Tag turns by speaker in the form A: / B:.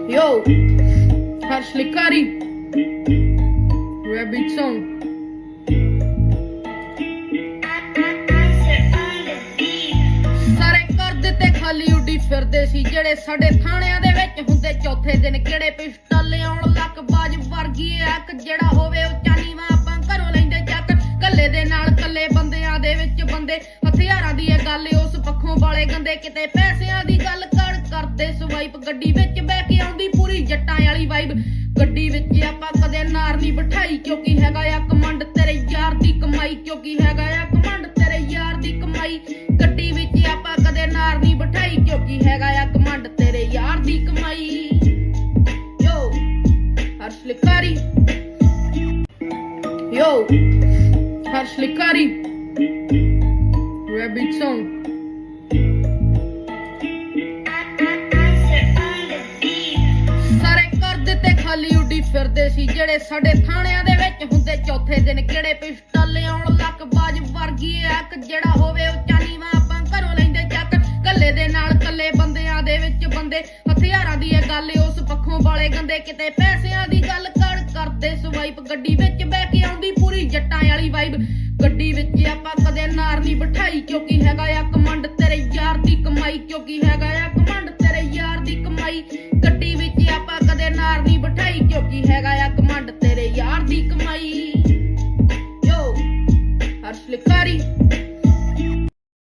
A: Yo, Harsh Likari, Rabbit song. ਸਾਰੇ ਕਰ ਦਿੱਤੇ ਖਾਲੀ ਉੱਡੀ ਫਿਰਦੇ ਸੀ ਜਿਹੜੇ ਸਾਡੇ ਥਾਣਿਆਂ ਦੇ ਵਿੱਚ ਹੁੰਦੇ ਚੌਥੇ ਦਿਨ ਕਿਹੜੇ ਪਿਸਟਲ ਆਉਣ ਲੱਕ ਬਾਜ ਵਰਗੀ ਅੱਖ ਜਿਹੜਾ ਹੋਵੇ ਉੱਚਾ ਨੀਵਾਂ ਆਪਾਂ ਘਰੋਂ ਲੈਂਦੇ ਚੱਕ ਕੱਲੇ ਦੇ ਨਾਲ ਕੱਲੇ ਬੰਦਿਆਂ ਦੇ ਵਿੱਚ ਬੰਦੇ ਹਥਿਆਰਾਂ ਦੀ ਇਹ ਗੱਲ ਉਸ ਪੱਖੋਂ ਵਾਲੇ ਗੰਦੇ ਕਿਤੇ ਪੈਸਿਆਂ ਦੀ ਗੱਲ ਕਰਦੇ ਸਵਾਈਪ ਗੱਡੀ ਵਿੱਚ ਬਹਿ ਕੇ ਆਉਂਦੀ ਪੂਰੀ ਜੱਟਾਂ ਵਾਲੀ ਵਾਈਬ ਗੱਡੀ ਵਿੱਚ ਆਪਾਂ ਕਦੇ ਨਾਰ ਨਹੀਂ ਬਿਠਾਈ ਕਿਉਂਕਿ ਹੈਗਾ ਆ ਕਮੰਡ ਤੇਰੇ ਯਾਰ ਦੀ ਕਮਾਈ ਕਿਉਂਕਿ ਹੈਗਾ ਆ ਕਮੰਡ ਤੇਰੇ ਯਾਰ ਦੀ ਕਮਾਈ ਗੱਡੀ ਵਿੱਚ ਆਪਾਂ ਕਦੇ ਨਾਰ ਨਹੀਂ ਬਿਠਾਈ ਕਿਉਂਕਿ ਹੈਗਾ ਆ ਕਮੰਡ ਤੇਰੇ ਯਾਰ ਦੀ ਕਮਾਈ ਯੋ ਹਰਸ਼ ਲਿਕਾਰੀ ਯੋ ਹਰਸ਼ ਲਿਕਾਰੀ Rabbit song. ਖਾਲੀ ਉੱਡੀ ਫਿਰਦੇ ਸੀ ਜਿਹੜੇ ਸਾਡੇ ਥਾਣਿਆਂ ਦੇ ਵਿੱਚ ਹੁੰਦੇ ਚੌਥੇ ਦਿਨ ਕਿਹੜੇ ਪਿਸਟਲ ਆਉਣ ਲੱਕ ਬਾਜ ਵਰਗੀ ਅੱਖ ਜਿਹੜਾ ਹੋਵੇ ਉੱਚਾ ਨੀਵਾਂ ਆਪਾਂ ਘਰੋਂ ਲੈਂਦੇ ਚੱਕ ਕੱਲੇ ਦੇ ਨਾਲ ਕੱਲੇ ਬੰਦਿਆਂ ਦੇ ਵਿੱਚ ਬੰਦੇ ਹਥਿਆਰਾਂ ਦੀ ਇਹ ਗੱਲ ਉਸ ਪੱਖੋਂ ਵਾਲੇ ਗੰਦੇ ਕਿਤੇ ਪੈਸਿਆਂ ਦੀ ਗੱਲ ਕਰਦੇ ਸਵਾਈਪ ਗੱਡੀ ਵਿੱਚ ਬਹਿ ਕੇ ਆਉਂਦੀ ਪੂਰੀ ਜੱਟਾਂ ਵਾਲੀ ਵਾਈਬ ਗੱਡੀ ਵਿੱਚ ਆਪਾਂ ਕਦੇ ਨਾਰ ਨਹੀਂ ਬਿਠਾਈ ਕਿਉਂਕਿ ਹੈਗਾ ਆ ਕਮੰਡ ਤੇਰੇ ਯਾਰ ਦੀ ਕਮਾਈ ਕਿਉਂਕਿ ਹੈਗਾ ਆ ਕਮੰਡ ਤੇਰੇ ਯਾਰ ਦੀ ਕਮਾਈ ਗੱਡੀ ਵਿੱਚ ਆਪਾਂ ਕਦੇ ਨਾਰ ਨਹੀਂ ਬਿਠਾਈ ਕਿਉਂਕਿ ਹੈਗਾ ਆ